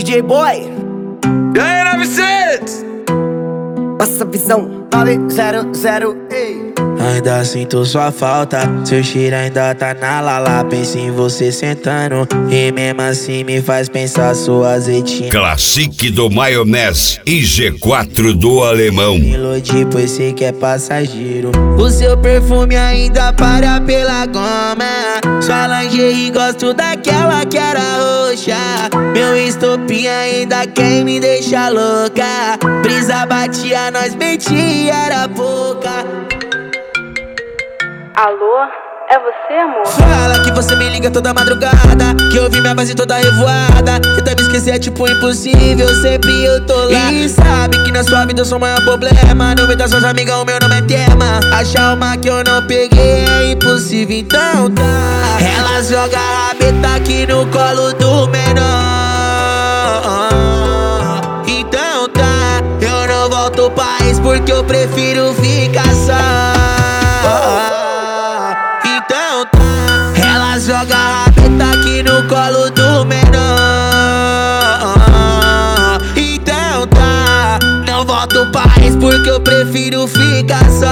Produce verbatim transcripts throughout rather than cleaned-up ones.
J Boy. E aí, novecentos? Passa a visão. nove zero zero, ei. Ainda sinto sua falta, seu cheiro ainda tá na lala. Penso em você sentando e mesmo assim me faz pensar sua azeitinha. Classic do Maionese e G quatro do Alemão. Melody, pois sei que é passageiro. O seu perfume ainda para pela goma. Sua lingerie gosto daquela que era roxa. Meu estopim ainda quem me deixa louca. Brisa batia, nós metia, era pouca. Alô? É você, amor? Fala que você me liga toda madrugada, que eu vi minha base toda revoada. Tentar me esquecer é tipo impossível, sempre eu tô lá. E sabe que na sua vida eu sou o maior problema. No meio das suas amigas o meu nome é tema. Achar uma que eu não peguei é impossível, então tá. Ela joga a rabeta aqui no colo do menor. Então tá, eu não volto pra isso porque eu prefiro ficar só. Joga a rabeta aqui no colo do menor. Então tá, não volto pra isso porque eu prefiro ficar só.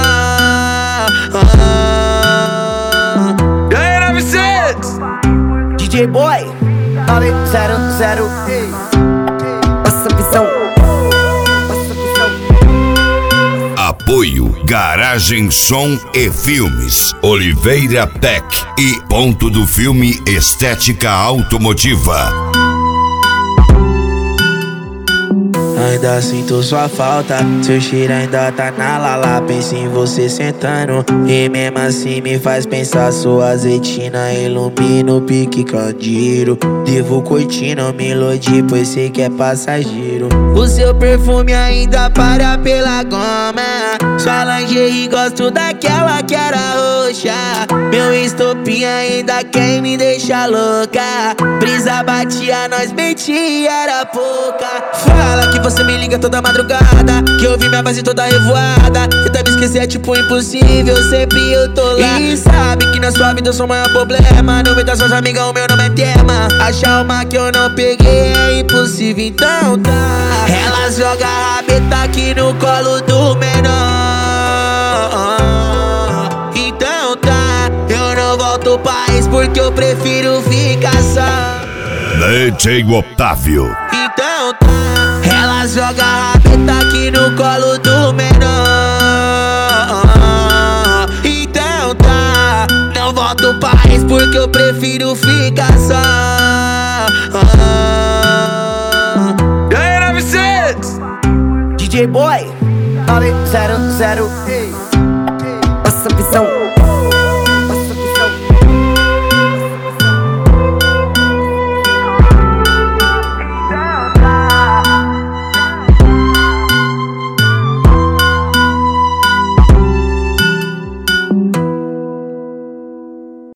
E aí, novecentos? D J Boy. nove zero zero, ei. Passa a visão. Passa a visão. Apoio Garagem Som e Filmes, Oliveira Tech e Ponto do Filme Estética Automotiva. Ainda sinto sua falta, seu cheiro ainda tá na lala. Penso em você sentando e mesmo assim me faz pensar sua azeitina. Ilumina o pique candeeiro, devo coitino, melody, pois sei que é passageiro. O seu perfume ainda para pela goma. Sua lingerie gosto daquela que era roxa. Meu estopim ainda quem me deixa louca. Brisa batia, nós metia, era pouca. Fala que você me liga toda madrugada, que eu vi minha base toda revoada. Tentar me esquecer é tipo impossível, sempre eu tô lá. E sabe que na sua vida eu sou o maior problema. No meio das suas amigas o meu nome é tema. Achar uma que eu não peguei é impossível, então tá. Ela joga a rabeta aqui no colo do menor. Então tá, eu não volto pra isso porque eu prefiro ficar só. D J Otávio. Então tá, ela joga a rabeta aqui no colo do menor. Então tá, não volto pra isso porque eu prefiro ficar só. E aí, novecentos? D J Boy. nove zero zero, ei.